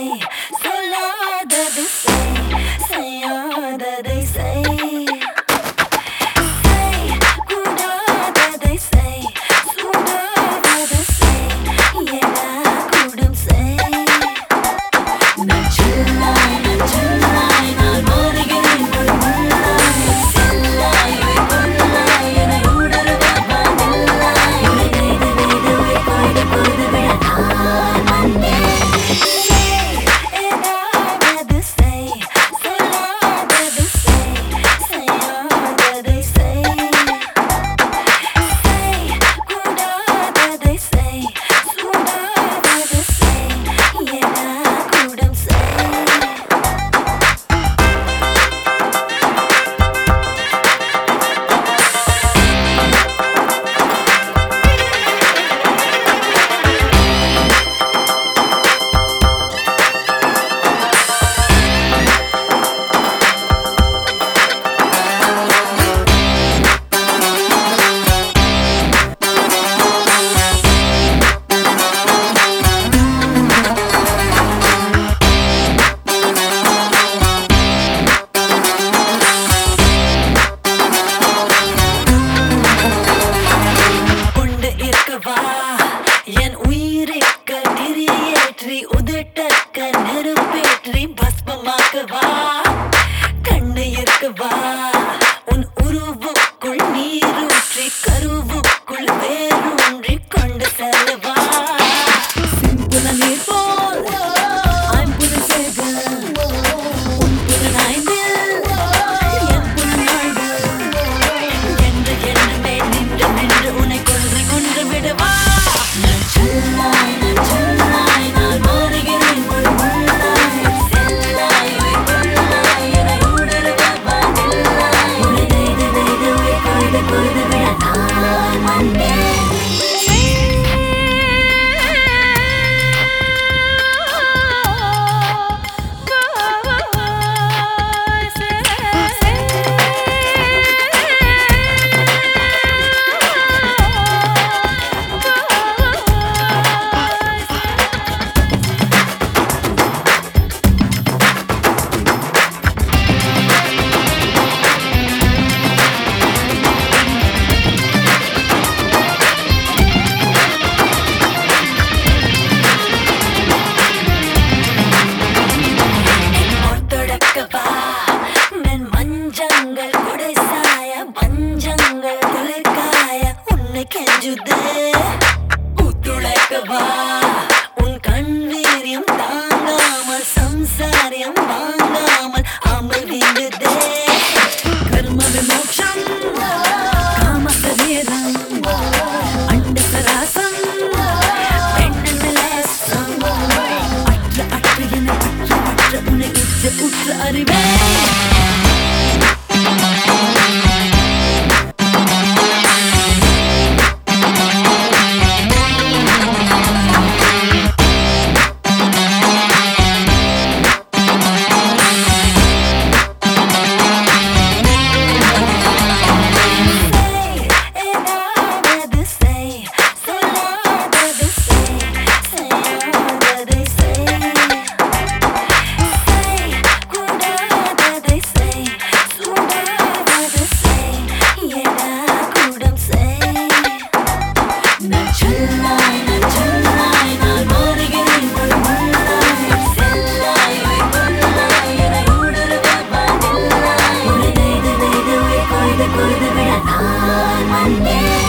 செய் சொல்லாதது செய் செய்யாததை செய் செய் கூடாததை செய் சூடாதது செய் எடா கூடும் செய் நான் சொல்லாய் நான் மாறுகிறேன் முள்ளாய் செல்லாய் கொள்ளாய் என ஊடுருவாய் நில்லாய் உன்னை கொய்து கொய்து விட நான் வந்தேன் என் உயிரிக்க நெறியேற்றி உதட்டக்க நெருப்பேற்றி பஸ்பமாக்கவா கண்ணு இருக்கவா உன் உருவுக்குள் நீரூற்றி கருவுக்குள் வேரூன்றி கொண்டு செல்லவா சிம்புல நீர் போல் ஐம்புல சேக உன் புலனாய்ந்தில் என் புலனாய்வு என்று எண்ணமே நின்று நின்று உன்னை கொன்று விடவா நான் மாறுகிறேன் முள்ளாய் செல்லாய் கொள்ளாய் என ஊடுருவாய் நில்லாய் உன்னை கொய்து விட நான் வந்தேன் மஞ்சங்கள் குடை சாய பஞ்சங்கள் குளிர்காய உன்னை கெஞ்சுதே புத்துழைக்கவா உன் கண் வீரியம் தாங்காமல் சம்சாரியம் வாங்காமல் அமல் வீங்குதே கர்ம விமோக்ஷம் காம சரீரம் அண்ட சராசம் பெண்ணமிலேசம் அற்ற என அற்ற உன்னை உற்ற அறிவே கொய்து விட நான் வந்தேன்